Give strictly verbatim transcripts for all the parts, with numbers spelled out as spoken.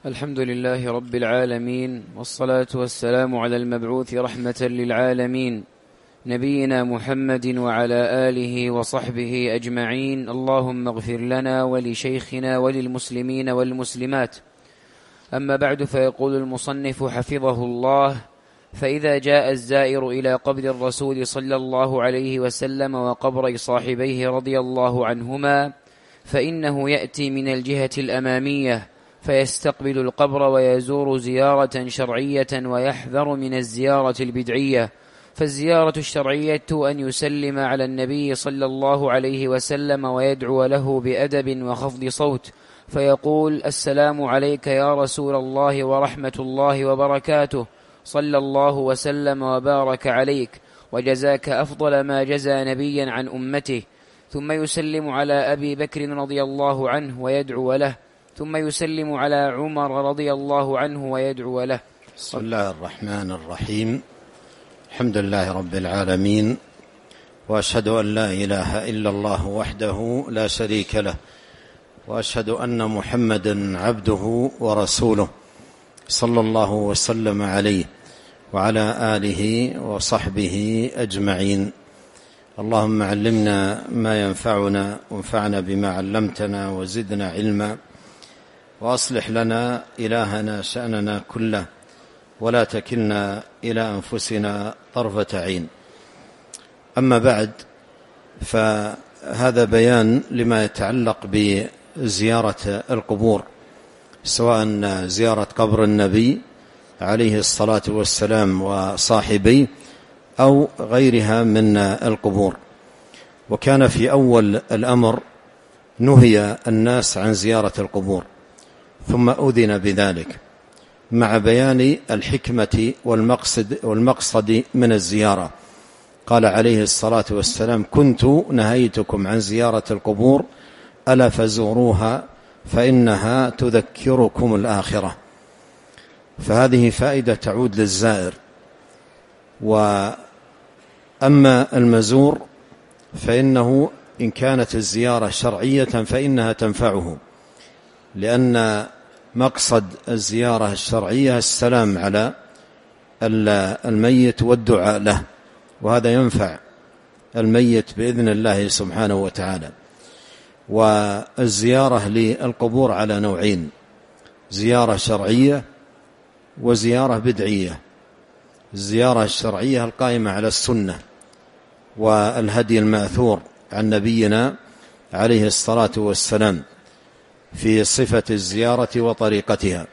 الحمد لله رب العالمين، والصلاة والسلام على المبعوث رحمة للعالمين نبينا محمد وعلى آله وصحبه أجمعين. اللهم اغفر لنا ولشيخنا وللمسلمين والمسلمات. أما بعد، فيقول المصنف حفظه الله: فإذا جاء الزائر إلى قبر الرسول صلى الله عليه وسلم وقبر صاحبيه رضي الله عنهما فإنه يأتي من الجهة الأمامية فيستقبل القبر ويزور زيارة شرعية ويحذر من الزيارة البدعية. فالزيارة الشرعية أن يسلم على النبي صلى الله عليه وسلم ويدعو له بأدب وخفض صوت، فيقول: السلام عليك يا رسول الله ورحمة الله وبركاته، صلى الله وسلم وبارك عليك، وجزاك أفضل ما جزى نبيا عن أمته. ثم يسلم على أبي بكر رضي الله عنه ويدعو له، ثم يسلم على عمر رضي الله عنه ويدعو له. بسم الله الرحمن الرحيم. الحمد لله رب العالمين، وأشهد أن لا إله إلا الله وحده لا شريك له، وأشهد أن محمدا عبده ورسوله، صلى الله وسلم عليه وعلى آله وصحبه أجمعين. اللهم علمنا ما ينفعنا وانفعنا بما علمتنا وزدنا علما، وأصلح لنا إلهنا شأننا كله، ولا تكلنا إلى أنفسنا طرفة عين. أما بعد، فهذا بيان لما يتعلق بزيارة القبور، سواء زيارة قبر النبي عليه الصلاة والسلام وصاحبيه أو غيرها من القبور. وكان في أول الأمر نهي الناس عن زيارة القبور، ثم أذن بذلك مع بيان الحكمة والمقصد, والمقصد من الزيارة. قال عليه الصلاة والسلام: كنت نهيتكم عن زيارة القبور ألا فزوروها فإنها تذكركم الآخرة. فهذه فائدة تعود للزائر. وأما المزور فإنه إن كانت الزيارة شرعية فإنها تنفعه، لأن مقصد الزيارة الشرعية السلام على الميت والدعاء له، وهذا ينفع الميت بإذن الله سبحانه وتعالى. والزيارة للقبور على نوعين: زيارة شرعية وزيارة بدعية. الزيارة الشرعية القائمة على السنة والهدي المأثور عن نبينا عليه الصلاة والسلام في صفة الزيارة وطريقتها.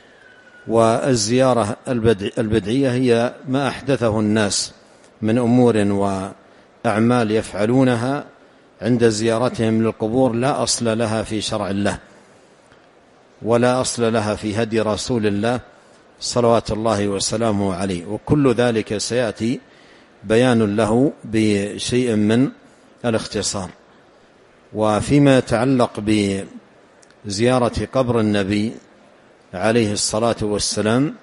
والزيارة البدعية هي ما أحدثه الناس من أمور وأعمال يفعلونها عند زيارتهم للقبور لا أصل لها في شرع الله، ولا أصل لها في هدي رسول الله صلوات الله وسلامه عليه، وكل ذلك سيأتي بيان له بشيء من الاختصار. وفيما يتعلق بزيارة قبر النبي عليه الصلاة والسلام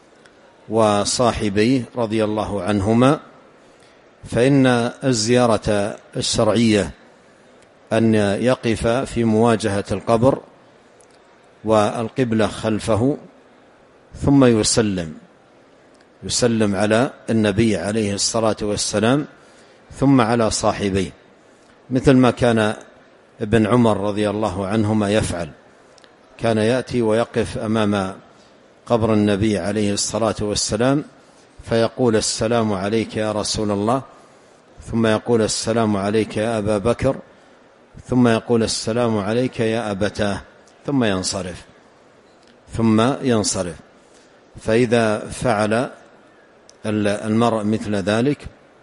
وصاحبيه رضي الله عنهما، فإن الزيارة الشرعية أن يقف في مواجهة القبر والقبلة خلفه، ثم يسلم يسلم على النبي عليه الصلاة والسلام ثم على صاحبيه، مثل ما كان ابن عمر رضي الله عنهما يفعل. كان يأتي ويقف أمام قبر النبي عليه الصلاة والسلام فيقول: السلام عليك يا رسول الله، ثم يقول: السلام عليك يا أبا بكر، ثم يقول: السلام عليك يا أبتاه، ثم ينصرف ثم ينصرف فإذا فعل المرء مثل ذلك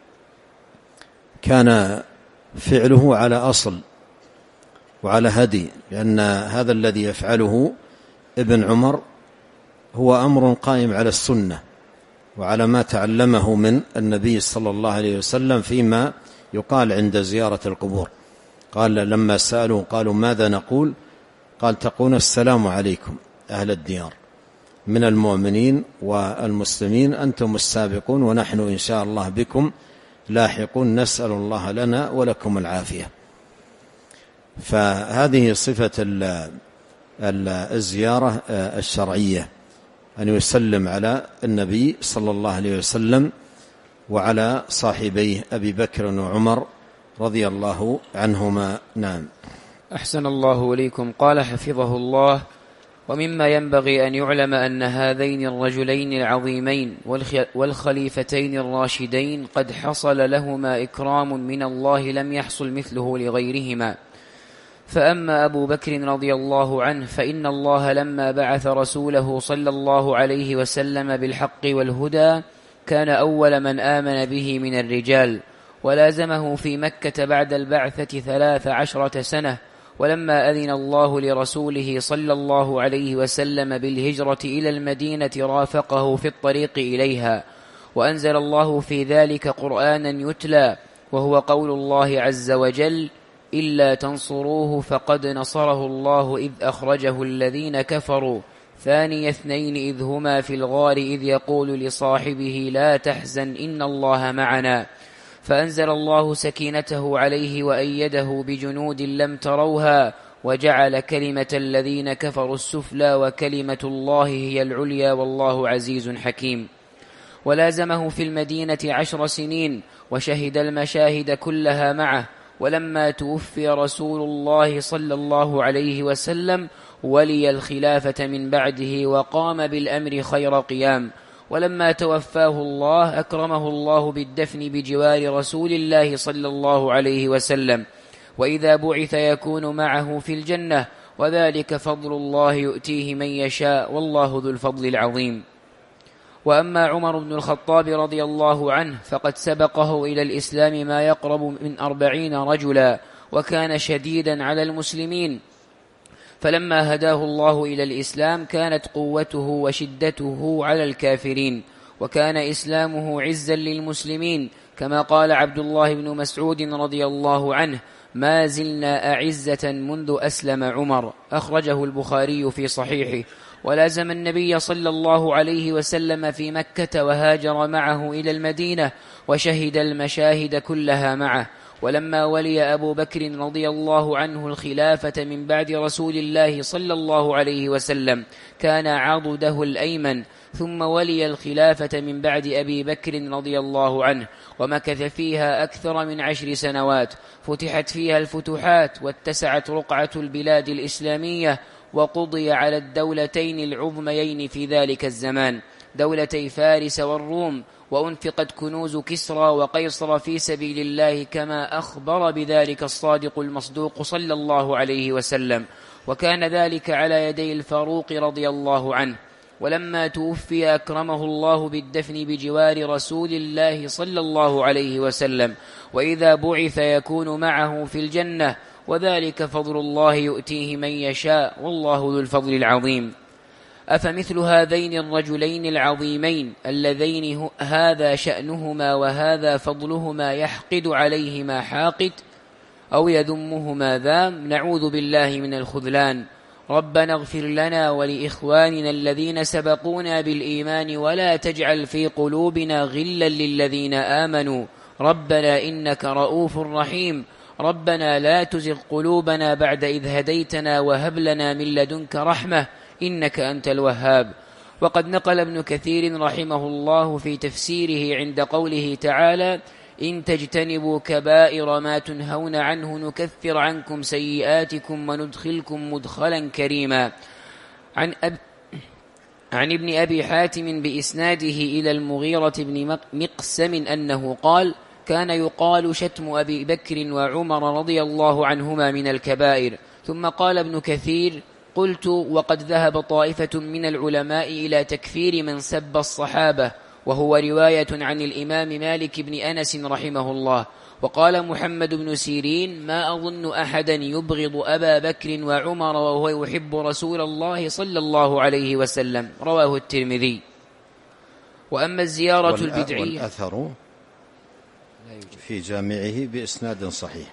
كان فعله على أصل وعلى هدي، لأن هذا الذي يفعله ابن عمر هو أمر قائم على السنة وعلى ما تعلمه من النبي صلى الله عليه وسلم فيما يقال عند زيارة القبور. قال لما سألوا قالوا: ماذا نقول؟ قال: تقول: السلام عليكم أهل الديار من المؤمنين والمسلمين، أنتم السابقون ونحن إن شاء الله بكم لاحقون، نسأل الله لنا ولكم العافية. فهذه صفة الزيارة الشرعية، أن يسلم على النبي صلى الله عليه وسلم وعلى صاحبيه أبي بكر وعمر رضي الله عنهما. نعم. أحسن الله إليكم. قال حفظه الله: ومما ينبغي أن يعلم أن هذين الرجلين العظيمين والخليفتين الراشدين قد حصل لهما إكرام من الله لم يحصل مثله لغيرهما. فأما أبو بكر رضي الله عنه فإن الله لما بعث رسوله صلى الله عليه وسلم بالحق والهدى كان أول من آمن به من الرجال، ولازمه في مكة بعد البعثة ثلاث عشرة سنة، ولما أذن الله لرسوله صلى الله عليه وسلم بالهجرة إلى المدينة رافقه في الطريق إليها، وأنزل الله في ذلك قرآنا يتلى، وهو قول الله عز وجل: إلا تنصروه فقد نصره الله إذ أخرجه الذين كفروا ثاني اثنين إذ هما في الغار إذ يقول لصاحبه لا تحزن إن الله معنا، فأنزل الله سكينته عليه وأيده بجنود لم تروها وجعل كلمة الذين كفروا السفلى وكلمة الله هي العليا والله عزيز حكيم. ولازمه في المدينة عشر سنين وشهد المشاهد كلها معه، ولما توفي رسول الله صلى الله عليه وسلم ولي الخلافة من بعده وقام بالأمر خير قيام، ولما توفاه الله أكرمه الله بالدفن بجوار رسول الله صلى الله عليه وسلم، وإذا بعث يكون معه في الجنة، وذلك فضل الله يؤتيه من يشاء والله ذو الفضل العظيم. وأما عمر بن الخطاب رضي الله عنه فقد سبقه إلى الإسلام ما يقرب من أربعين رجلا، وكان شديدا على المسلمين، فلما هداه الله إلى الإسلام كانت قوته وشدته على الكافرين، وكان إسلامه عزا للمسلمين، كما قال عبد الله بن مسعود رضي الله عنه: ما زلنا أعزة منذ أسلم عمر، أخرجه البخاري في صحيحه. ولازم النبي صلى الله عليه وسلم في مكة وهاجر معه إلى المدينة وشهد المشاهد كلها معه، ولما ولي أبو بكر رضي الله عنه الخلافة من بعد رسول الله صلى الله عليه وسلم كان عضده الأيمن، ثم ولي الخلافة من بعد أبي بكر رضي الله عنه ومكث فيها أكثر من عشر سنوات، فتحت فيها الفتوحات واتسعت رقعة البلاد الإسلامية، وقضي على الدولتين العظميين في ذلك الزمان دولتي فارس والروم، وأنفقت كنوز كسرى وقيصر في سبيل الله كما أخبر بذلك الصادق المصدوق صلى الله عليه وسلم، وكان ذلك على يدي الفاروق رضي الله عنه. ولما توفي أكرمه الله بالدفن بجوار رسول الله صلى الله عليه وسلم، وإذا بعث يكون معه في الجنة، وذلك فضل الله يؤتيه من يشاء والله ذو الفضل العظيم. أفمثل هذين الرجلين العظيمين اللذين هذا شأنهما وهذا فضلهما يحقد عليهما حاقد أو يذمهما ذام؟ نعوذ بالله من الخذلان. ربنا اغفر لنا ولإخواننا الذين سبقونا بالإيمان ولا تجعل في قلوبنا غلا للذين آمنوا ربنا إنك رؤوف رحيم. ربنا لا تزغ قلوبنا بعد إذ هديتنا وهب لنا من لدنك رحمة إنك أنت الوهاب. وقد نقل ابن كثير رحمه الله في تفسيره عند قوله تعالى: إن تجتنبوا كبائر ما تنهون عنه نكفر عنكم سيئاتكم وندخلكم مدخلا كريما، عن, أب عن ابن أبي حاتم بإسناده إلى المغيرة بن مقسم أنه قال: كان يقال شتم أبي بكر وعمر رضي الله عنهما من الكبائر. ثم قال ابن كثير: قلت: وقد ذهب طائفة من العلماء إلى تكفير من سب الصحابة، وهو رواية عن الإمام مالك بن أنس رحمه الله. وقال محمد بن سيرين: ما أظن أحدا يبغض أبا بكر وعمر وهو يحب رسول الله صلى الله عليه وسلم، رواه الترمذي. وأما الزيارة البدعية والأثر في جامعه بإسناد صحيح.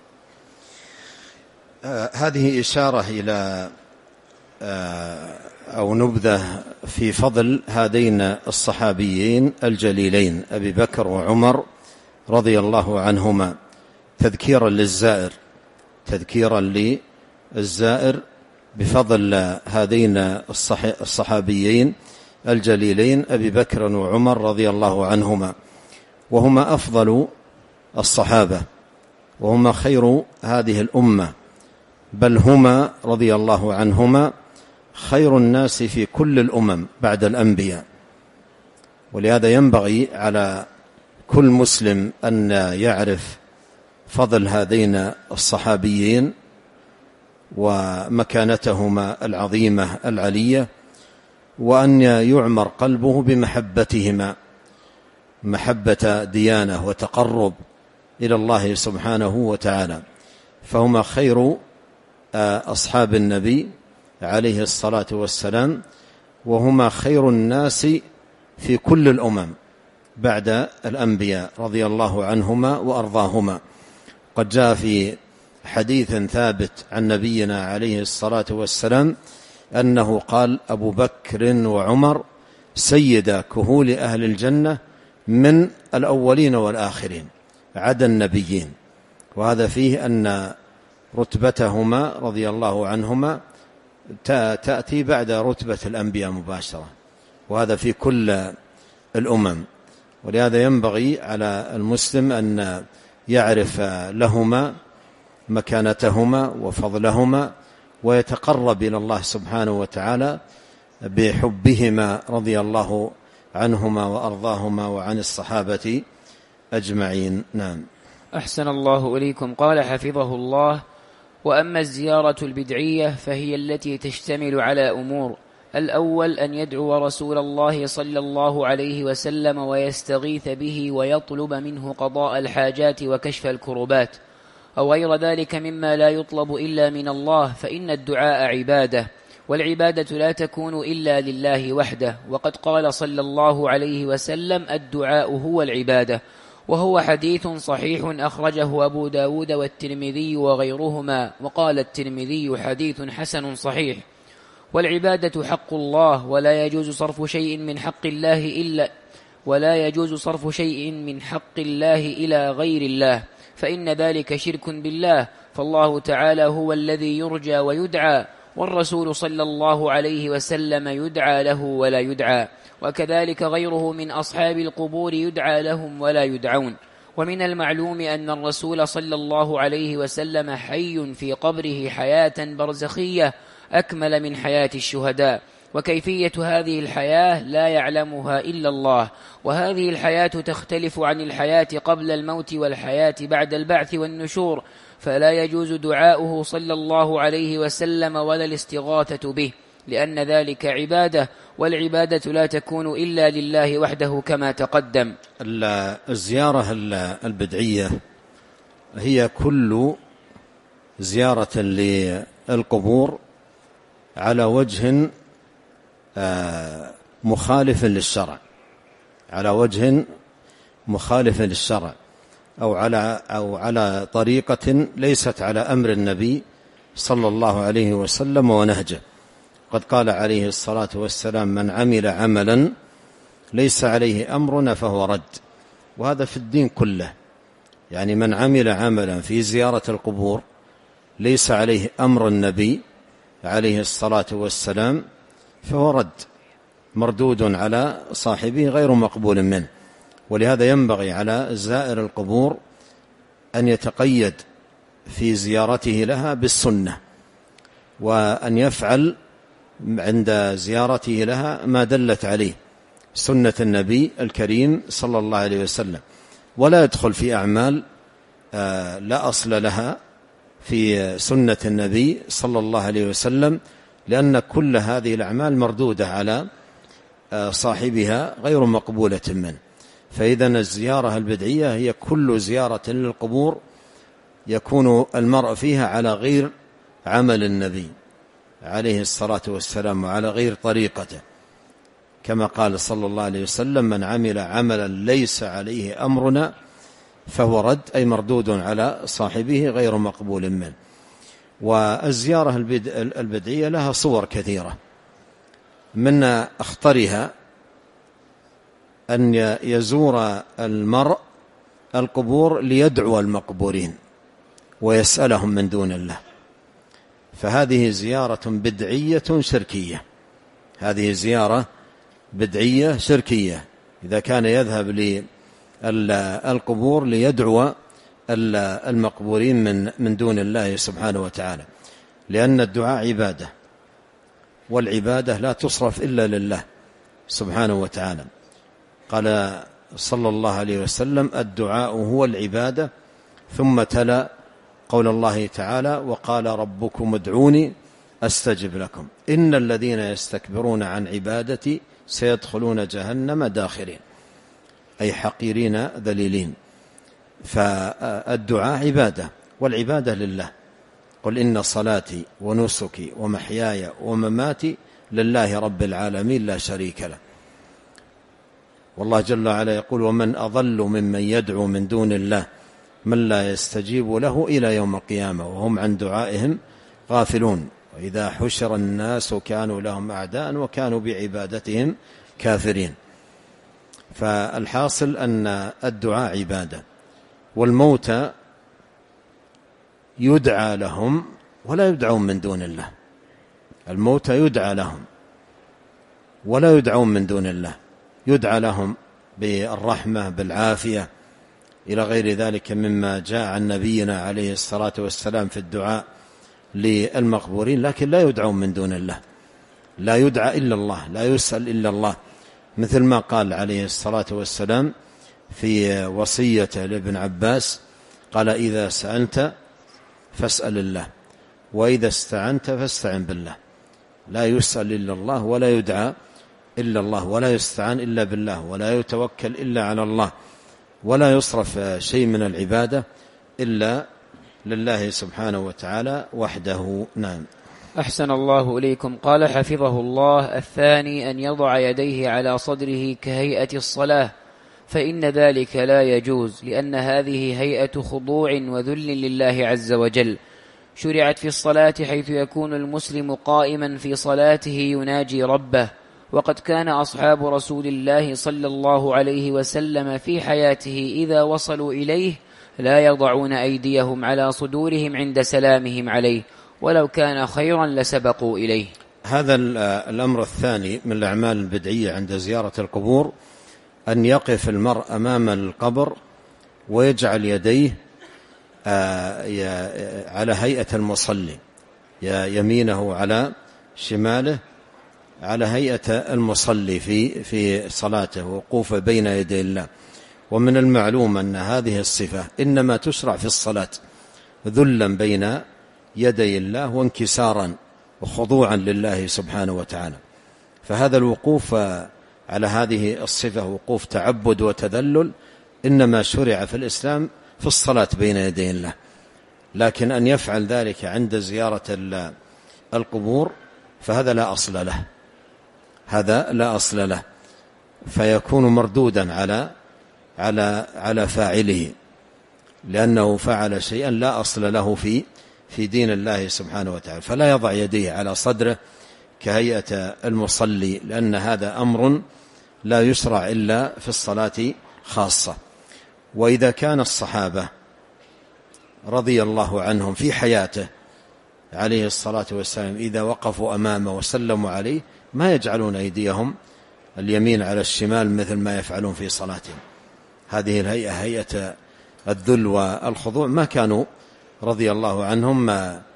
آه هذه إشارة إلى آه أو نبذة في فضل هذين الصحابيين الجليلين أبي بكر وعمر رضي الله عنهما، تذكيرا للزائر تذكيرا للزائر بفضل هذين الصحابيين الجليلين أبي بكر وعمر رضي الله عنهما، وهما أفضل الصحابة وهما خير هذه الأمة، بل هما رضي الله عنهما خير الناس في كل الأمم بعد الأنبياء. ولهذا ينبغي على كل مسلم أن يعرف فضل هذين الصحابيين ومكانتهما العظيمة العلية، وأن يعمر قلبه بمحبتهما محبة ديانة وتقرب إلى الله سبحانه وتعالى، فهما خير أصحاب النبي عليه الصلاة والسلام، وهما خير الناس في كل الأمم بعد الأنبياء رضي الله عنهما وأرضاهما. قد جاء في حديث ثابت عن نبينا عليه الصلاة والسلام أنه قال: أبو بكر وعمر سيدا كهول أهل الجنة من الأولين والآخرين عدا النبيين. وهذا فيه أن رتبتهما رضي الله عنهما تأتي بعد رتبة الأنبياء مباشرة، وهذا في كل الأمم. ولهذا ينبغي على المسلم أن يعرف لهما مكانتهما وفضلهما، ويتقرب إلى الله سبحانه وتعالى بحبهما رضي الله عنهما وأرضاهما وعن الصحابة أجمعين. نعم. أحسن الله إليكم. قال حفظه الله: وأما الزيارة البدعية فهي التي تشتمل على أمور: الأول أن يدعو رسول الله صلى الله عليه وسلم ويستغيث به ويطلب منه قضاء الحاجات وكشف الكربات أو غير ذلك مما لا يطلب إلا من الله، فإن الدعاء عبادة، والعبادة لا تكون إلا لله وحده. وقد قال صلى الله عليه وسلم: الدعاء هو العبادة، وهو حديث صحيح أخرجه أبو داود والترمذي وغيرهما. وقال الترمذي: حديث حسن صحيح. والعبادة حق الله، ولا يجوز صرف شيء من حق الله إلا ولا يجوز صرف شيء من حق الله إلى غير الله، فإن ذلك شرك بالله، فالله تعالى هو الذي يرجى ويدعى، والرسول صلى الله عليه وسلم يدعى له ولا يدعى، وكذلك غيره من أصحاب القبور يدعى لهم ولا يدعون. ومن المعلوم أن الرسول صلى الله عليه وسلم حي في قبره حياة برزخية أكمل من حياة الشهداء، وكيفية هذه الحياة لا يعلمها إلا الله، وهذه الحياة تختلف عن الحياة قبل الموت والحياة بعد البعث والنشور، فلا يجوز دعاؤه صلى الله عليه وسلم ولا الاستغاثة به، لأن ذلك عبادة، والعبادة لا تكون إلا لله وحده كما تقدم. الزيارة البدعية هي كل زيارة للقبور على وجه مخالف للشرع على وجه مخالف للشرع أو على أو على طريقة ليست على أمر النبي صلى الله عليه وسلم ونهجه. قد قال عليه الصلاة والسلام: من عمل عملا ليس عليه أمرنا فهو رد. وهذا في الدين كله، يعني من عمل عملا في زيارة القبور ليس عليه أمر النبي عليه الصلاة والسلام فهو رد، مردود على صاحبه، غير مقبول منه. ولهذا ينبغي على زائر القبور أن يتقيد في زيارته لها بالسنة، وأن يفعل عند زيارته لها ما دلت عليه سنة النبي الكريم صلى الله عليه وسلم، ولا يدخل في أعمال لا أصل لها في سنة النبي صلى الله عليه وسلم، لأن كل هذه الأعمال مردودة على صاحبها غير مقبولة منه. فإذا الزيارة البدعية هي كل زيارة للقبور يكون المرء فيها على غير عمل النبي عليه الصلاة والسلام وعلى غير طريقته، كما قال صلى الله عليه وسلم: من عمل عملا ليس عليه أمرنا فهو رد، أي مردود على صاحبه غير مقبول منه. والزيارة البدعية لها صور كثيرة، من أخطرها أن يزور المرء القبور ليدعو المقبورين ويسألهم من دون الله، فهذه زيارة بدعية شركية، هذه زيارة بدعية شركية إذا كان يذهب للقبور ليدعو المقبورين من من دون الله سبحانه وتعالى، لأن الدعاء عبادة، والعبادة لا تصرف إلا لله سبحانه وتعالى. قال صلى الله عليه وسلم: الدعاء هو العبادة. ثم تلا قول الله تعالى: وقال ربكم ادعوني أستجب لكم إن الذين يستكبرون عن عبادتي سيدخلون جهنم داخرين، أي حقيرين ذليلين. فالدعاء عبادة، والعبادة لله. قل إن صلاتي ونسكي ومحياي ومماتي لله رب العالمين لا شريك له. والله جل وعلا يقول: ومن أضل ممن يدعو من دون الله من لا يستجيب له إلى يوم القيامة وهم عن دعائهم غافلون وإذا حشر الناس كانوا لهم أعداء وكانوا بعبادتهم كافرين. فالحاصل أن الدعاء عبادة، والموتى يدعى لهم ولا يدعون من دون الله. الموتى يدعى لهم ولا يدعون من دون الله، يدعى لهم بالرحمة بالعافية إلى غير ذلك مما جاء عن نبينا عليه الصلاة والسلام في الدعاء للمقبورين، لكن لا يدعون من دون الله، لا يدعى إلا الله، لا يسأل إلا الله، مثل ما قال عليه الصلاة والسلام في وصيته لابن عباس: قال: إذا سألت فاسأل الله وإذا استعنت فاستعن بالله. لا يسأل إلا الله ولا يدعى إلا الله ولا يستعان إلا بالله ولا يتوكل إلا على الله ولا يصرف شيء من العبادة إلا لله سبحانه وتعالى وحده. نعم. أحسن الله إليكم. قال حفظه الله: الثاني أن يضع يديه على صدره كهيئة الصلاة، فإن ذلك لا يجوز، لأن هذه هيئة خضوع وذل لله عز وجل، شرعت في الصلاة حيث يكون المسلم قائما في صلاته يناجي ربه. وقد كان أصحاب رسول الله صلى الله عليه وسلم في حياته إذا وصلوا إليه لا يضعون أيديهم على صدورهم عند سلامهم عليه، ولو كان خيرا لسبقوا إليه. هذا الأمر الثاني من الأعمال البدعية عند زيارة القبور، أن يقف المرء أمام القبر ويجعل يديه على هيئة المصلي، يمينه على شماله على هيئة المصلي في في صلاته وقوفه بين يدي الله. ومن المعلوم أن هذه الصفة إنما تشرع في الصلاة ذلا بين يدي الله وانكسارا وخضوعا لله سبحانه وتعالى. فهذا الوقوف على هذه الصفة وقوف تعبد وتذلل إنما شرع في الإسلام في الصلاة بين يدي الله، لكن أن يفعل ذلك عند زيارة القبور فهذا لا أصل له، هذا لا أصل له، فيكون مردودا على على على فاعله، لأنه فعل شيئا لا أصل له في في دين الله سبحانه وتعالى. فلا يضع يديه على صدره كهيئة المصلي، لأن هذا أمر لا يشرع إلا في الصلاة خاصة. وإذا كان الصحابة رضي الله عنهم في حياته عليه الصلاة والسلام إذا وقفوا أمامه وسلموا عليه ما يجعلون أيديهم اليمين على الشمال مثل ما يفعلون في صلاتهم. هذه الهيئة هيئة الذل والخضوع ما كانوا رضي الله عنهم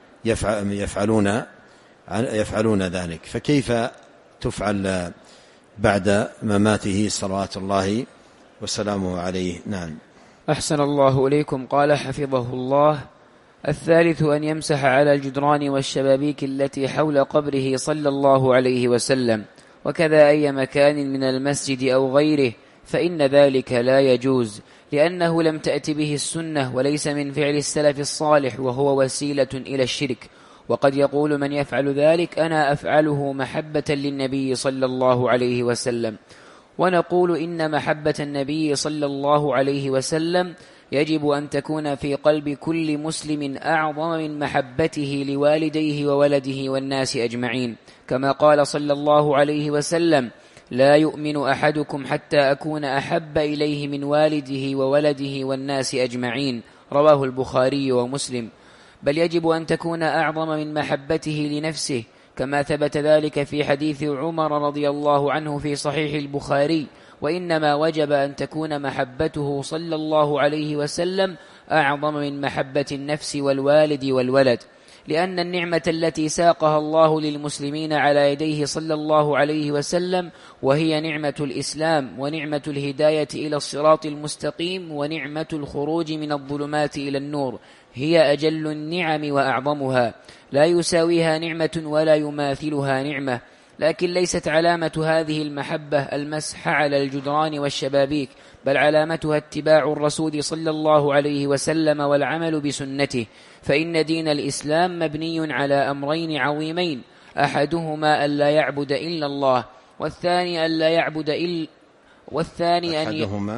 يفعلون يفعلون ذلك، فكيف تفعل بعد مماته صلوات الله وسلامه عليه؟ نعم. أحسن الله إليكم. قال حفظه الله: الثالث أن يمسح على الجدران والشبابيك التي حول قبره صلى الله عليه وسلم، وكذا أي مكان من المسجد أو غيره، فإن ذلك لا يجوز، لأنه لم تأت به السنة وليس من فعل السلف الصالح، وهو وسيلة إلى الشرك. وقد يقول من يفعل ذلك: أنا أفعله محبة للنبي صلى الله عليه وسلم. ونقول إن محبة النبي صلى الله عليه وسلم يجب أن تكون في قلب كل مسلم أعظم من محبته لوالديه وولده والناس أجمعين، كما قال صلى الله عليه وسلم: لا يؤمن أحدكم حتى أكون أحب إليه من والده وولده والناس أجمعين، رواه البخاري ومسلم. بل يجب أن تكون أعظم من محبته لنفسه، كما ثبت ذلك في حديث عمر رضي الله عنه في صحيح البخاري: وإنما وجب أن تكون محبته صلى الله عليه وسلم أعظم من محبة النفس والوالد والولد، لأن النعمة التي ساقها الله للمسلمين على يديه صلى الله عليه وسلم وهي نعمة الإسلام ونعمة الهداية إلى الصراط المستقيم ونعمة الخروج من الظلمات إلى النور هي أجل النعم وأعظمها، لا يساويها نعمة ولا يماثلها نعمة. لكن ليست علامة هذه المحبة المسح على الجدران والشبابيك، بل علامتها اتباع الرسول صلى الله عليه وسلم والعمل بسنته، فإن دين الإسلام مبني على أمرين عظيمين: أحدهما ألا يعبد إلا الله، والثاني ألا يعبد إلا والثاني أن أحدهما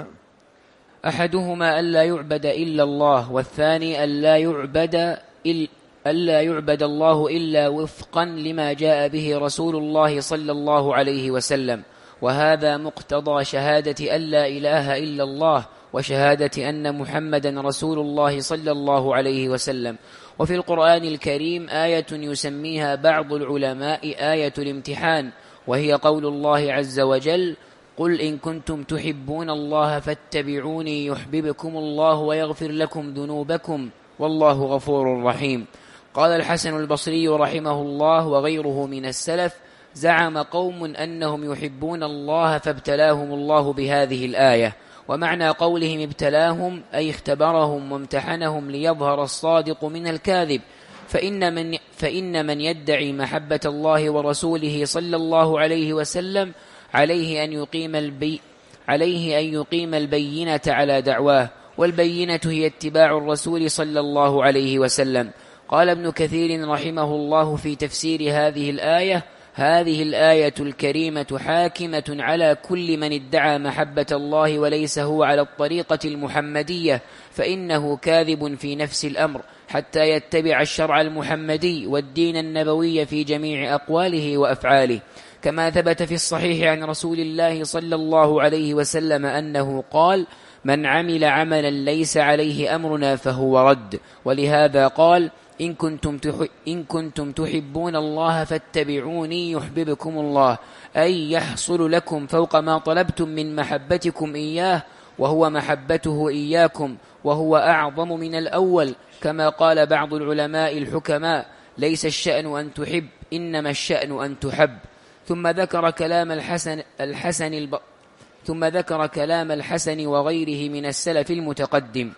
أحدهما ألا يعبد إلا الله، والثاني ألا يعبد إلا ألا يعبد الله إلا وفقا لما جاء به رسول الله صلى الله عليه وسلم، وهذا مقتضى شهادة أن لا إله إلا الله وشهادة أن محمدا رسول الله صلى الله عليه وسلم. وفي القرآن الكريم آية يسميها بعض العلماء آية الامتحان، وهي قول الله عز وجل: قل إن كنتم تحبون الله فاتبعوني يحببكم الله ويغفر لكم ذنوبكم والله غفور رحيم. قال الحسن البصري رحمه الله وغيره من السلف: زعم قوم أنهم يحبون الله فابتلاهم الله بهذه الآية. ومعنى قولهم ابتلاهم أي اختبرهم وامتحنهم ليظهر الصادق من الكاذب، فإن من, فإن من يدعي محبة الله ورسوله صلى الله عليه وسلم عليه أن يقيم البي عليه أن يقيم البينة على دعواه، والبينة هي اتباع الرسول صلى الله عليه وسلم. قال ابن كثير رحمه الله في تفسير هذه الآية: هذه الآية الكريمة حاكمة على كل من ادعى محبة الله وليس هو على الطريقة المحمدية، فإنه كاذب في نفس الأمر حتى يتبع الشرع المحمدي والدين النبوي في جميع أقواله وأفعاله، كما ثبت في الصحيح عن رسول الله صلى الله عليه وسلم أنه قال: من عمل عملا ليس عليه أمرنا فهو رد. ولهذا قال: إن كنتم, إن كنتم تحبون الله فاتبعوني يحببكم الله، أي يحصل لكم فوق ما طلبتم من محبتكم إياه، وهو محبته إياكم، وهو أعظم من الأول، كما قال بعض العلماء الحكماء: ليس الشأن أن تحب، إنما الشأن أن تحب. ثم ذكر كلام الحسن, الحسن الب... ثم ذكر كلام الحسن وغيره من السلف المتقدم.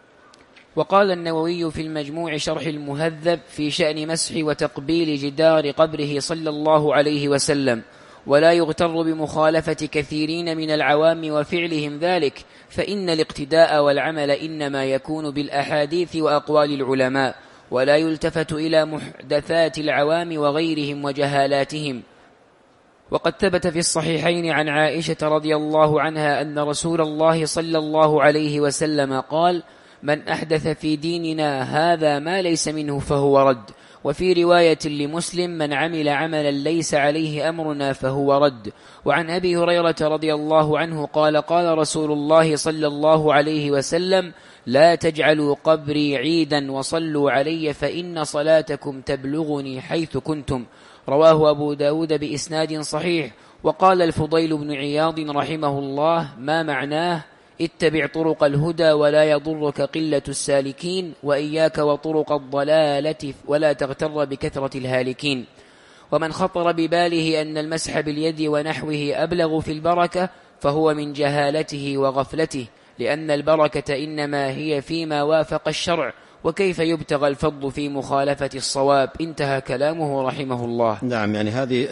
وقال النووي في المجموع شرح المهذب في شأن مسح وتقبيل جدار قبره صلى الله عليه وسلم: ولا يغتر بمخالفة كثيرين من العوام وفعلهم ذلك، فإن الاقتداء والعمل إنما يكون بالأحاديث وأقوال العلماء، ولا يلتفت إلى محدثات العوام وغيرهم وجهالاتهم. وقد ثبت في الصحيحين عن عائشة رضي الله عنها أن رسول الله صلى الله عليه وسلم قال: من أحدث في ديننا هذا ما ليس منه فهو رد. وفي رواية لمسلم: من عمل عملا ليس عليه أمرنا فهو رد. وعن أبي هريرة رضي الله عنه قال: قال رسول الله صلى الله عليه وسلم: لا تجعلوا قبري عيدا وصلوا علي فإن صلاتكم تبلغني حيث كنتم. رواه أبو داود بإسناد صحيح. وقال الفضيل بن عياض رحمه الله: ما معناه؟ اتبع طرق الهدى ولا يضرك قلة السالكين، وإياك وطرق الضلالة ولا تغتر بكثرة الهالكين. ومن خطر بباله أن المسح باليد ونحوه أبلغ في البركة فهو من جهالته وغفلته، لأن البركة إنما هي فيما وافق الشرع، وكيف يبتغى الفضل في مخالفة الصواب. انتهى كلامه رحمه الله. نعم، يعني هذه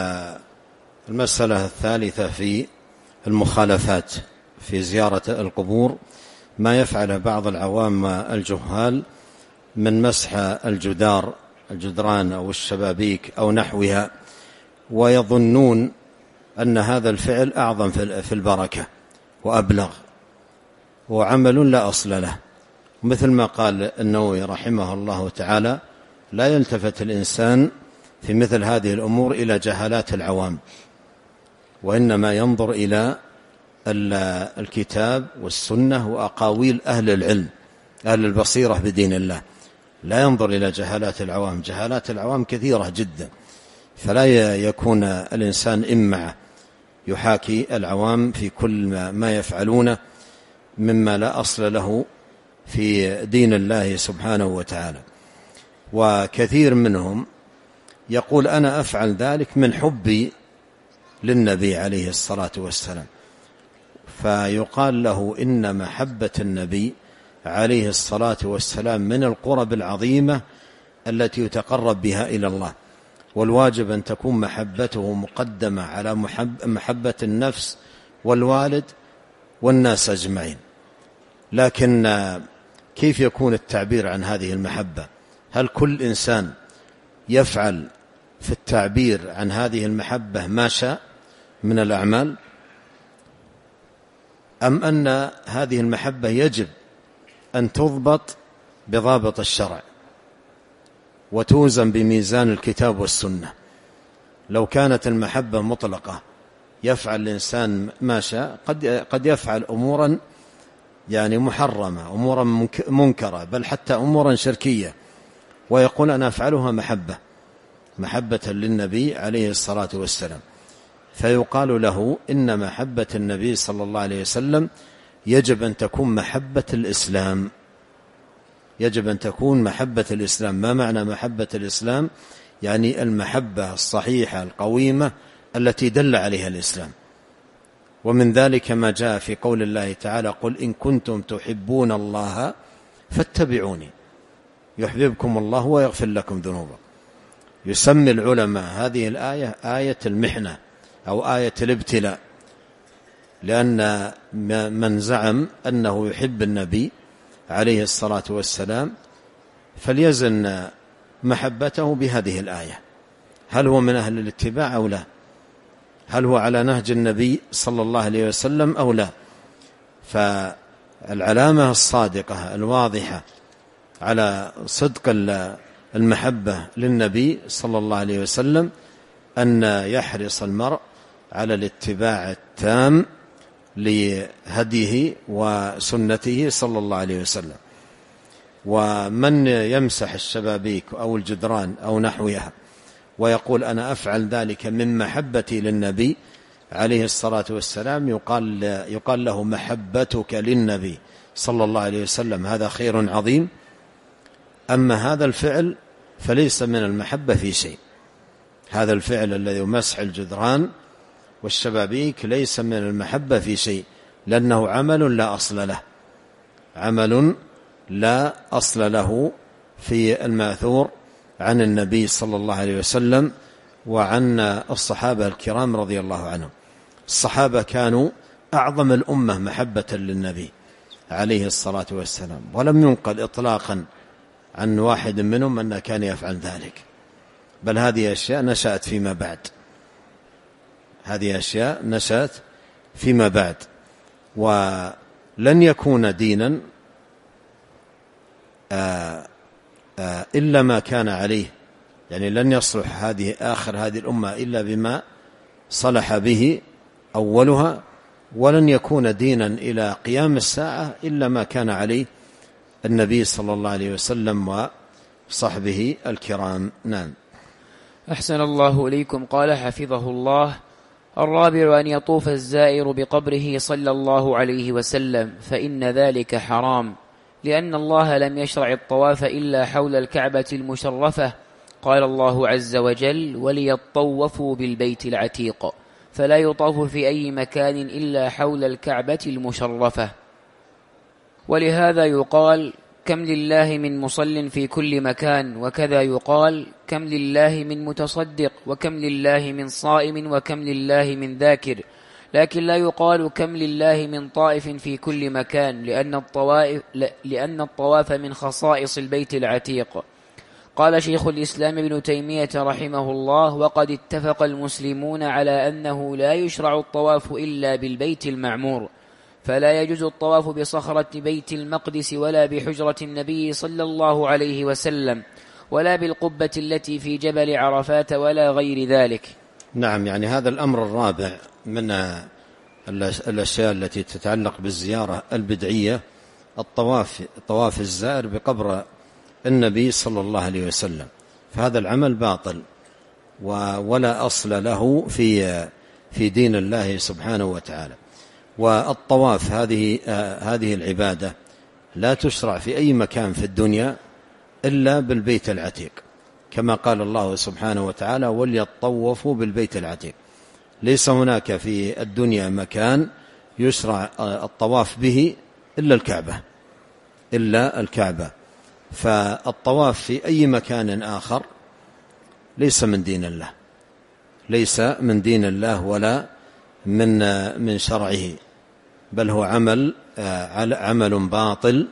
المسألة الثالثة في المخالفات في زيارة القبور، ما يفعل بعض العوام الجهال من مسح الجدار الجدران أو الشبابيك أو نحوها، ويظنون أن هذا الفعل أعظم في البركة وأبلغ، وعمل لا أصل له. مثل ما قال النووي رحمه الله تعالى: لا يلتفت الإنسان في مثل هذه الأمور إلى جهالات العوام، وإنما ينظر إلى الكتاب والسنة وأقاويل أهل العلم، أهل البصيرة بدين الله. لا ينظر إلى جهالات العوام. جهالات العوام كثيرة جدا، فلا يكون الإنسان إمعة يحاكي العوام في كل ما يفعلونه مما لا أصل له في دين الله سبحانه وتعالى. وكثير منهم يقول أنا أفعل ذلك من حبي للنبي عليه الصلاة والسلام، فيقال له إن محبة النبي عليه الصلاة والسلام من القرب العظيمة التي يتقرب بها إلى الله، والواجب أن تكون محبته مقدمة على محب محبة النفس والوالد والناس أجمعين. لكن كيف يكون التعبير عن هذه المحبة؟ هل كل إنسان يفعل في التعبير عن هذه المحبة ما شاء من الأعمال، أم أن هذه المحبة يجب أن تضبط بضابط الشرع وتوزن بميزان الكتاب والسنة؟ لو كانت المحبة مطلقة يفعل الإنسان ما شاء، قد قد يفعل أمورا يعني محرمة، أمورا منكرة، بل حتى أمورا شركية، ويقول أنا أفعلها محبة محبة للنبي عليه الصلاة والسلام. فيقال له إن محبة النبي صلى الله عليه وسلم يجب أن تكون محبة الإسلام، يجب أن تكون محبة الإسلام. ما معنى محبة الإسلام؟ يعني المحبة الصحيحة القويمة التي دل عليها الإسلام. ومن ذلك ما جاء في قول الله تعالى قل إن كنتم تحبون الله فاتبعوني يحببكم الله ويغفر لكم ذنوبكم. يسمي العلماء هذه الآية آية المحنة أو آية الابتلاء، لأن من زعم أنه يحب النبي عليه الصلاة والسلام فليزن محبته بهذه الآية، هل هو من أهل الاتباع أو لا؟ هل هو على نهج النبي صلى الله عليه وسلم أو لا؟ فالعلامة الصادقة الواضحة على صدق المحبة للنبي صلى الله عليه وسلم أن يحرص المرء على الاتباع التام لهديه وسنته صلى الله عليه وسلم. ومن يمسح الشبابيك أو الجدران أو نحوها ويقول أنا أفعل ذلك من محبتي للنبي عليه الصلاة والسلام يقال, يقال له محبتك للنبي صلى الله عليه وسلم هذا خير عظيم، أما هذا الفعل فليس من المحبة في شيء. هذا الفعل الذي مسح الجدران والشبابيك ليس من المحبة في شيء، لأنه عمل لا أصل له، عمل لا أصل له في الماثور عن النبي صلى الله عليه وسلم وعن الصحابة الكرام رضي الله عنهم. الصحابة كانوا أعظم الأمة محبة للنبي عليه الصلاة والسلام، ولم ينقل إطلاقا عن واحد منهم أنه كان يفعل ذلك، بل هذه أشياء نشأت فيما بعد، هذه أشياء نشأت فيما بعد. ولن يكون دينا آآ آآ إلا ما كان عليه، يعني لن يصلح هذه آخر هذه الأمة إلا بما صلح به أولها، ولن يكون دينا إلى قيام الساعة إلا ما كان عليه النبي صلى الله عليه وسلم وصحبه الكرام. نعم. أحسن الله إليكم. قال حفظه الله: الرابع أن يطوف الزائر بقبره صلى الله عليه وسلم، فإن ذلك حرام، لأن الله لم يشرع الطواف إلا حول الكعبة المشرفة. قال الله عز وجل: وليطوفوا بالبيت العتيق، فلا يطاف في أي مكان إلا حول الكعبة المشرفة. ولهذا يقال: كم لله من مصل في كل مكان، وكذا يقال: كم لله من متصدق، وكم لله من صائم، وكم لله من ذاكر، لكن لا يقال كم لله من طائف في كل مكان، لأن الطواف, لأن الطواف من خصائص البيت العتيق. قال شيخ الإسلام ابن تيمية رحمه الله: وقد اتفق المسلمون على أنه لا يشرع الطواف إلا بالبيت المعمور، فلا يجوز الطواف بصخرة بيت المقدس ولا بحجرة النبي صلى الله عليه وسلم ولا بالقبة التي في جبل عرفات ولا غير ذلك. نعم، يعني هذا الأمر الرابع من الأشياء التي تتعلق بالزيارة البدعية، الطواف طواف الزائر بقبر النبي صلى الله عليه وسلم، فهذا العمل باطل ولا أصل له في في دين الله سبحانه وتعالى. والطواف هذه هذه العبادة لا تشرع في أي مكان في الدنيا إلا بالبيت العتيق، كما قال الله سبحانه وتعالى وليطوفوا بالبيت العتيق. ليس هناك في الدنيا مكان يشرع الطواف به إلا الكعبة إلا الكعبة فالطواف في أي مكان آخر ليس من دين الله ليس من دين الله ولا من من شرعه، بل هو عمل عمل باطل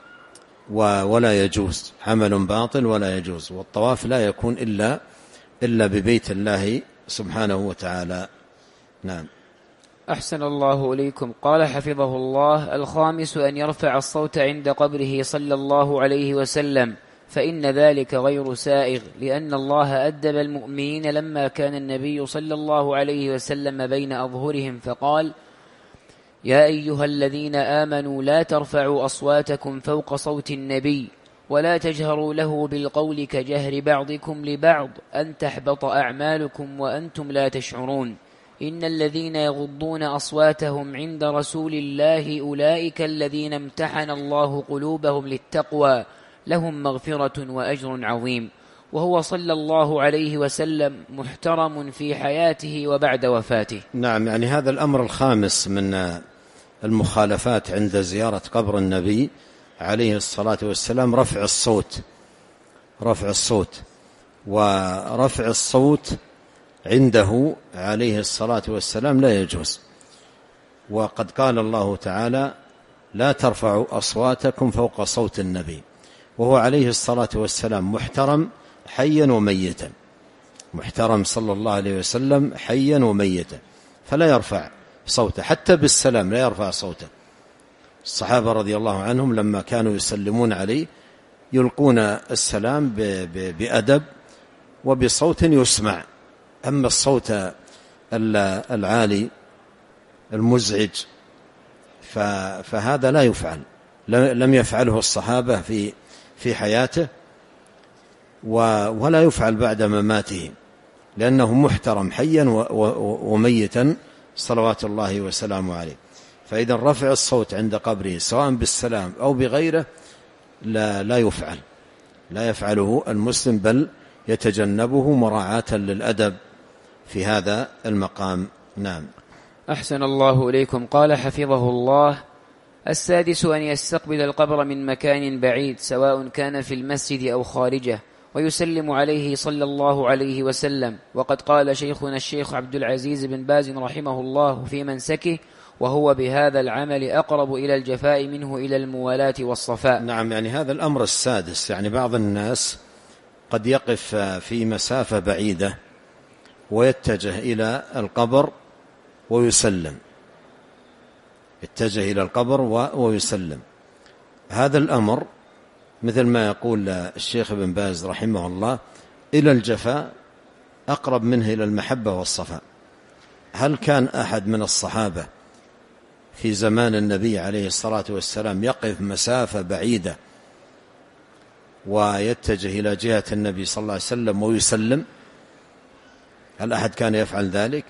ولا يجوز عمل باطل ولا يجوز. والطواف لا يكون إلا إلا ببيت الله سبحانه وتعالى. نعم. أحسن الله إليكم. قال حفظه الله: الخامس أن يرفع الصوت عند قبره صلى الله عليه وسلم، فإن ذلك غير سائغ، لأن الله أدب المؤمنين لما كان النبي صلى الله عليه وسلم بين أظهرهم فقال: يا أيها الذين آمنوا لا ترفعوا أصواتكم فوق صوت النبي ولا تجهروا له بالقول كجهر بعضكم لبعض أن تحبط أعمالكم وأنتم لا تشعرون. إن الذين يغضون أصواتهم عند رسول الله أولئك الذين امتحن الله قلوبهم للتقوى لهم مغفرة وأجر عظيم. وهو صلى الله عليه وسلم محترم في حياته وبعد وفاته. نعم، يعني هذا الأمر الخامس من المخالفات عند زيارة قبر النبي عليه الصلاة والسلام رفع الصوت رفع الصوت ورفع الصوت عنده عليه الصلاة والسلام لا يجوز. وقد قال الله تعالى: لا ترفعوا أصواتكم فوق صوت النبي، وهو عليه الصلاة والسلام محترم حيا وميتا، محترم صلى الله عليه وسلم حيا وميتا، فلا يرفع صوته حتى بالسلام، لا يرفع صوته. الصحابة رضي الله عنهم لما كانوا يسلمون عليه يلقون السلام بأدب وبصوت يسمع. أما الصوت العالي المزعج فهذا لا يفعل، لم يفعله الصحابة في في حياته ولا يفعل بعد مماته، لأنه محترم حيا وميتا صلوات الله وسلامه عليه. فإذا رفع الصوت عند قبره سواء بالسلام أو بغيره لا لا يفعل لا يفعله المسلم، بل يتجنبه مراعاة للأدب في هذا المقام. نعم. أحسن الله إليكم. قال حفظه الله: السادس أن يستقبل القبر من مكان بعيد سواء كان في المسجد أو خارجه ويسلم عليه صلى الله عليه وسلم. وقد قال شيخنا الشيخ عبد العزيز بن باز رحمه الله في منسكه: وهو بهذا العمل أقرب إلى الجفاء منه إلى الموالاة والصفاء. نعم، يعني هذا الأمر السادس، يعني بعض الناس قد يقف في مسافة بعيدة ويتجه إلى القبر ويسلم يتجه إلى القبر ويسلم. هذا الأمر مثل ما يقول الشيخ ابن باز رحمه الله إلى الجفاء أقرب منه إلى المحبة والصفاء. هل كان أحد من الصحابة في زمان النبي عليه الصلاة والسلام يقف مسافة بعيدة ويتجه إلى جهة النبي صلى الله عليه وسلم ويسلم؟ هل أحد كان يفعل ذلك؟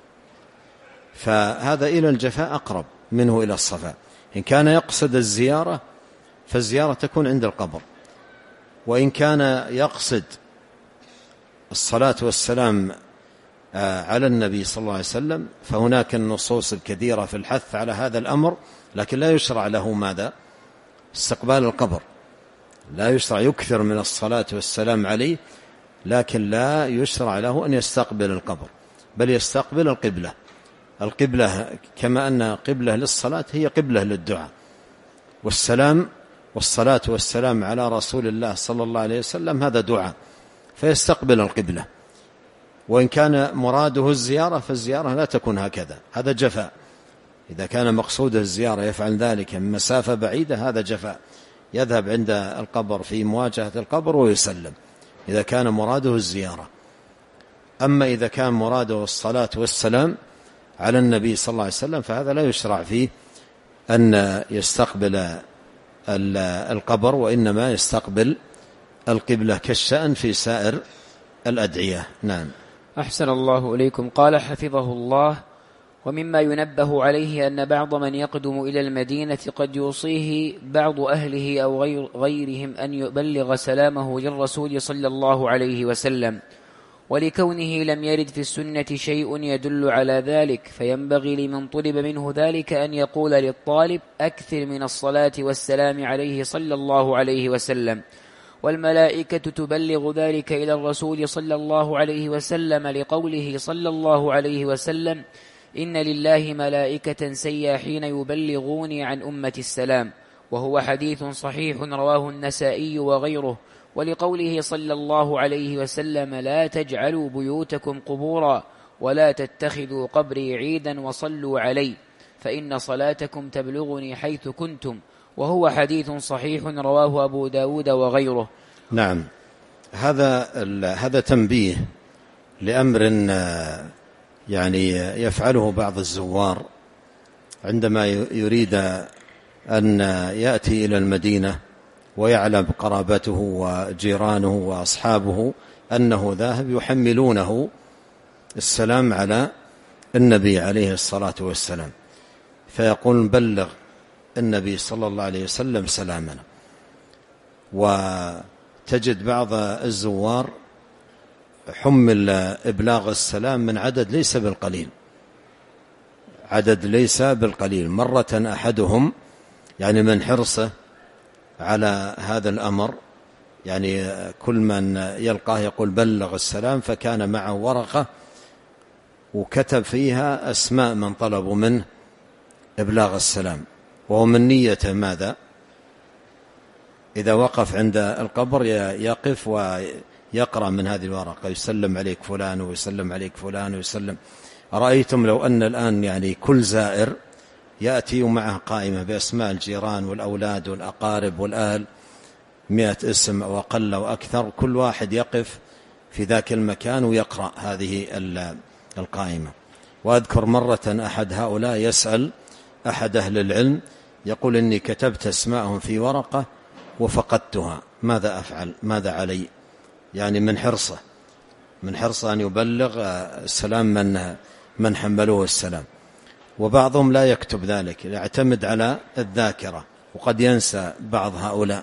فهذا إلى الجفاء أقرب منه إلى الصفاء. إن كان يقصد الزيارة فالزيارة تكون عند القبر، وإن كان يقصد الصلاة والسلام على النبي صلى الله عليه وسلم فهناك النصوص الكثيرة في الحث على هذا الأمر، لكن لا يشرع له ماذا؟ استقبال القبر. لا يشرع، يكثر من الصلاة والسلام عليه، لكن لا يشرع له أن يستقبل القبر، بل يستقبل القبلة. القبلة كما أن قبلة للصلاة هي قبلة للدعاء، والسلام والصلاة والسلام على رسول الله صلى الله عليه وسلم هذا دعاء، فيستقبل القبلة. وإن كان مراده الزيارة فالزيارة لا تكون هكذا، هذا جفاء. إذا كان مقصوده الزيارة يفعل ذلك من مسافة بعيدة هذا جفاء، يذهب عند القبر في مواجهة القبر ويسلم إذا كان مراده الزيارة. أما إذا كان مراده الصلاة والسلام على النبي صلى الله عليه وسلم فهذا لا يشرع فيه أن يستقبل القبر، وإنما يستقبل القبلة كالشأن في سائر الأدعية. نعم. أحسن الله إليكم. قال حفظه الله: ومما ينبه عليه أن بعض من يقدم إلى المدينة قد يوصيه بعض أهله أو غير غيرهم أن يبلغ سلامه للرسول صلى الله عليه وسلم، ولكونه لم يرد في السنة شيء يدل على ذلك، فينبغي لمن طلب منه ذلك أن يقول للطالب: أكثر من الصلاة والسلام عليه صلى الله عليه وسلم، والملائكة تبلغ ذلك إلى الرسول صلى الله عليه وسلم، لقوله صلى الله عليه وسلم: إن لله ملائكة سياحين يبلغوني عن أمة السلام، وهو حديث صحيح رواه النسائي وغيره. ولقوله صلى الله عليه وسلم: لا تجعلوا بيوتكم قبورا ولا تتخذوا قبري عيدا وصلوا علي فإن صلاتكم تبلغني حيث كنتم، وهو حديث صحيح رواه أبو داود وغيره. نعم. هذا هذا تنبيه لأمر يعني يفعله بعض الزوار عندما يريد أن يأتي إلى المدينة ويعلم قرابته وجيرانه وأصحابه أنه ذاهب، يحملونه السلام على النبي عليه الصلاة والسلام، فيقول: بلغ النبي صلى الله عليه وسلم سلامنا. وتجد بعض الزوار حمل إبلاغ السلام من عدد ليس بالقليل، عدد ليس بالقليل. مرة أحدهم يعني من حرصه على هذا الأمر، يعني كل من يلقاه يقول: بلغ السلام، فكان معه ورقة وكتب فيها أسماء من طلبوا منه إبلاغ السلام، وهو من نيته ماذا؟ إذا وقف عند القبر يقف ويقرأ من هذه الورقة: يسلم عليك فلان ويسلم عليك فلان ويسلم. أرأيتم لو أن الآن يعني كل زائر يأتي ومعه قائمة بأسماء الجيران والأولاد والأقارب والأهل، مئة اسم أو أقل أو أكثر، كل واحد يقف في ذاك المكان ويقرأ هذه القائمة. وأذكر مرة أحد هؤلاء يسأل أحد أهل العلم يقول: إني كتبت اسماءهم في ورقة وفقدتها، ماذا أفعل؟ ماذا علي؟ يعني من حرصه من حرصه أن يبلغ السلام من من حملوه السلام. وبعضهم لا يكتب ذلك، يعتمد على الذاكرة، وقد ينسى بعض هؤلاء.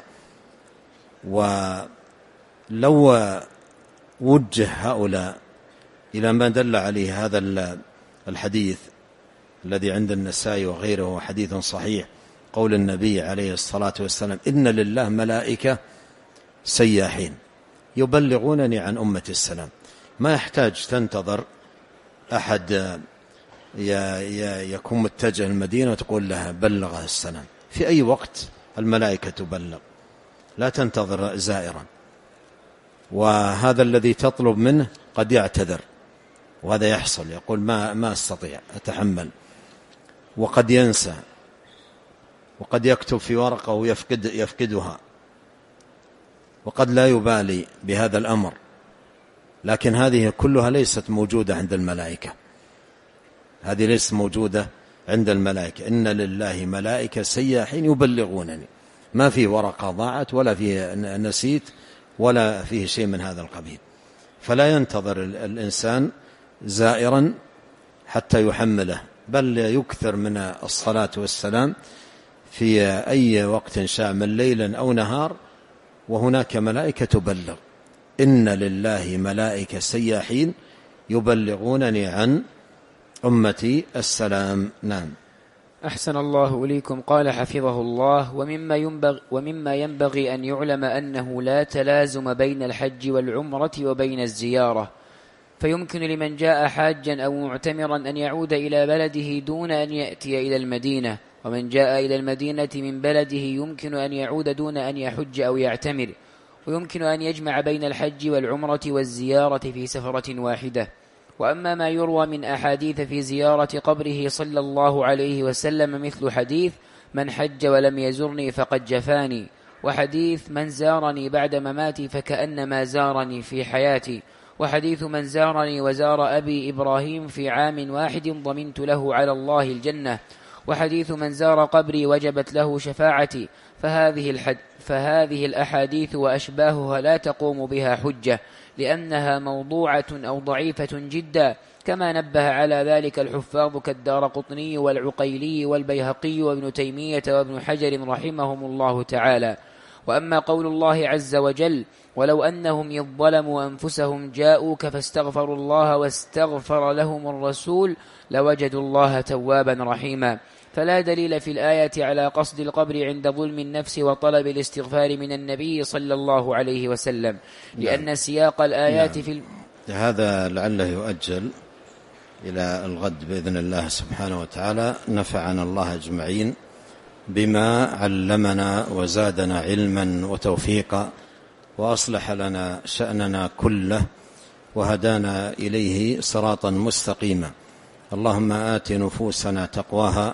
ولو وجه هؤلاء إلى ما دل عليه هذا الحديث الذي عند النسائي وغيره حديث صحيح، قول النبي عليه الصلاة والسلام: إن لله ملائكة سياحين يبلغونني عن أمة السلام. ما يحتاج تنتظر أحد يكون متجه المدينة وتقول لها بلغه السلام، في أي وقت الملائكة تبلغ، لا تنتظر زائرا. وهذا الذي تطلب منه قد يعتذر، وهذا يحصل، يقول ما ما استطيع أتحمل، وقد ينسى، وقد يكتب في ورقة ويفقد يفقدها، وقد لا يبالي بهذا الأمر. لكن هذه كلها ليست موجودة عند الملائكة، هذه ليست موجودة عند الملائكة. إن لله ملائكة سياحين يبلغونني، ما فيه ورقة ضاعت ولا فيه نسيت ولا فيه شيء من هذا القبيل. فلا ينتظر الإنسان زائرا حتى يحمله، بل يكثر من الصلاة والسلام في أي وقت شاء من ليل أو نهار، وهناك ملائكة تبلغ. إن لله ملائكة سياحين يبلغونني عن أمتي السلام. نعم. أحسن الله إليكم. قال حفظه الله: ومما ينبغي, ومما ينبغي أن يعلم أنه لا تلازم بين الحج والعمرة وبين الزيارة، فيمكن لمن جاء حاجا أو معتمرا أن يعود إلى بلده دون أن يأتي إلى المدينة، ومن جاء إلى المدينة من بلده يمكن أن يعود دون أن يحج أو يعتمر، ويمكن أن يجمع بين الحج والعمرة والزيارة في سفرة واحدة. وأما ما يروى من أحاديث في زيارة قبره صلى الله عليه وسلم مثل حديث من حج ولم يزرني فقد جفاني، وحديث من زارني بعد مماتي فكأنما زارني في حياتي، وحديث من زارني وزار أبي إبراهيم في عام واحد ضمنت له على الله الجنة، وحديث من زار قبري وجبت له شفاعتي، فهذه, الحد فهذه الأحاديث وأشباهها لا تقوم بها حجة، لأنها موضوعة أو ضعيفة جدا، كما نبه على ذلك الحفاظ كالدارقطني والعقيلي والبيهقي وابن تيمية وابن حجر رحمهم الله تعالى. وأما قول الله عز وجل: ولو أنهم إذ ظلموا أنفسهم جاءوك فاستغفروا الله واستغفر لهم الرسول لوجدوا الله توابا رحيما، فلا دليل في الآية على قصد القبر عند ظلم النفس وطلب الاستغفار من النبي صلى الله عليه وسلم، لأن سياق الآيات في هذا لعله يؤجل إلى الغد بإذن الله سبحانه وتعالى. نفعنا الله أجمعين بما علمنا وزادنا علما وتوفيقا، وأصلح لنا شأننا كله، وهدانا إليه صراطا مستقيما. اللهم آت نفوسنا تقواها،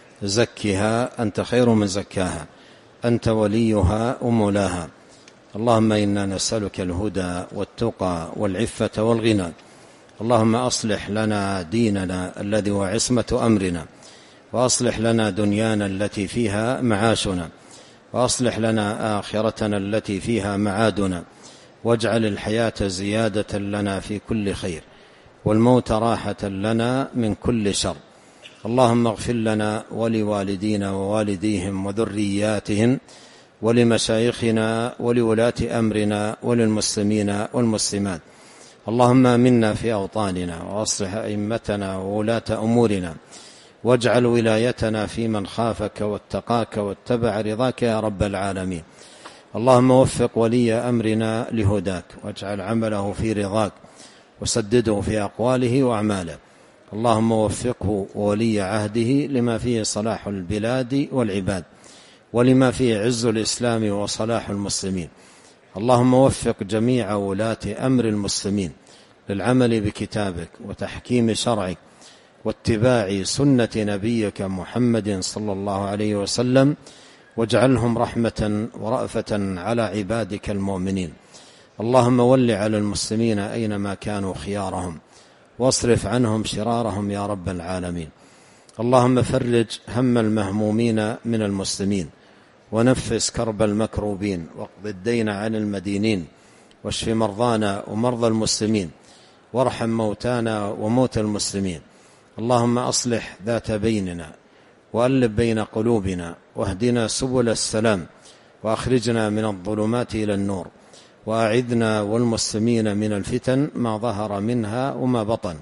زكها أنت خير من زكاها، أنت وليها ومولاها. اللهم إنا نسألك الهدى والتقى والعفة والغنى. اللهم أصلح لنا ديننا الذي هو عصمة أمرنا، وأصلح لنا دنيانا التي فيها معاشنا، وأصلح لنا آخرتنا التي فيها معادنا، واجعل الحياة زيادة لنا في كل خير، والموت راحة لنا من كل شر. اللهم اغفر لنا ولوالدينا ووالديهم وذرياتهم ولمشايخنا ولولاة أمرنا وللمسلمين والمسلمات. اللهم آمنا في أوطاننا، وأصلح أئمتنا وولاة أمورنا، واجعل ولايتنا في من خافك واتقاك واتبع رضاك يا رب العالمين. اللهم وفق ولي أمرنا لهداك، واجعل عمله في رضاك، وسدده في أقواله وأعماله. اللهم وفقه وولي عهده لما فيه صلاح البلاد والعباد، ولما فيه عز الإسلام وصلاح المسلمين. اللهم وفق جميع ولاة أمر المسلمين للعمل بكتابك وتحكيم شرعك واتباع سنة نبيك محمد صلى الله عليه وسلم، واجعلهم رحمة ورأفة على عبادك المؤمنين. اللهم ول على المسلمين أينما كانوا خيارهم، واصرف عنهم شرارهم يا رب العالمين. اللهم فرج هم المهمومين من المسلمين، ونفس كرب المكروبين، واقض الدين عن المدينين، واشف مرضانا ومرضى المسلمين، وارحم موتانا وموتى المسلمين. اللهم أصلح ذات بيننا، وألف بين قلوبنا، واهدنا سبل السلام، وأخرجنا من الظلمات إلى النور، وأعذنا والمسلمين من الفتن ما ظهر منها وما بطن.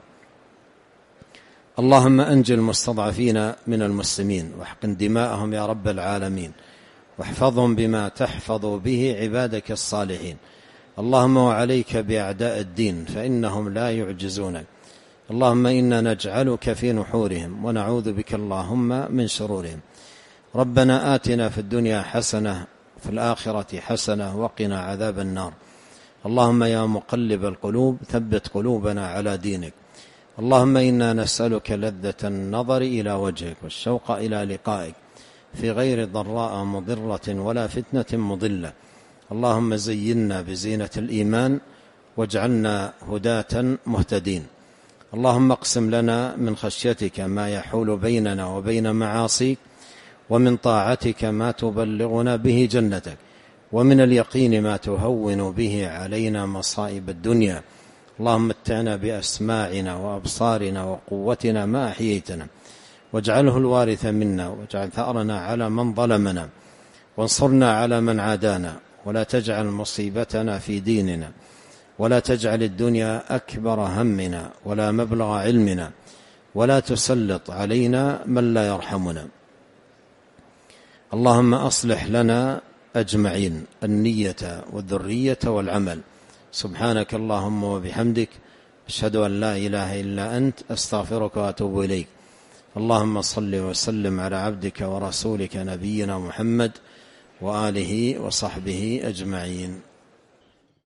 اللهم أنجِ المستضعفين من المسلمين، واحقن دماءهم يا رب العالمين، واحفظهم بما تحفظ به عبادك الصالحين. اللهم وعليك بأعداء الدين فإنهم لا يعجزونك. اللهم إنا نجعلك في نحورهم، ونعوذ بك اللهم من شرورهم. ربنا آتنا في الدنيا حسنة وفي الآخرة حسنة وقنا عذاب النار. اللهم يا مقلب القلوب ثبت قلوبنا على دينك. اللهم إنا نسألك لذة النظر إلى وجهك والشوق إلى لقائك في غير ضراء مضرة ولا فتنة مضلة. اللهم زينا بزينة الإيمان، واجعلنا هداة مهتدين. اللهم اقسم لنا من خشيتك ما يحول بيننا وبين معاصيك، ومن طاعتك ما تبلغنا به جنتك، ومن اليقين ما تهون به علينا مصائب الدنيا. اللهم متعنا بأسماعنا وأبصارنا وقوتنا ما أحييتنا، واجعله الوارث منا، واجعل ثأرنا على من ظلمنا، وانصرنا على من عادانا، ولا تجعل مصيبتنا في ديننا، ولا تجعل الدنيا أكبر همنا ولا مبلغ علمنا، ولا تسلط علينا من لا يرحمنا. اللهم أصلح لنا أجمعين النية والذرية والعمل. سبحانك اللهم وبحمدك، أشهد أن لا إله إلا أنت، أستغفرك وأتوب إليك. اللهم صل وسلم على عبدك ورسولك نبينا محمد وآله وصحبه أجمعين.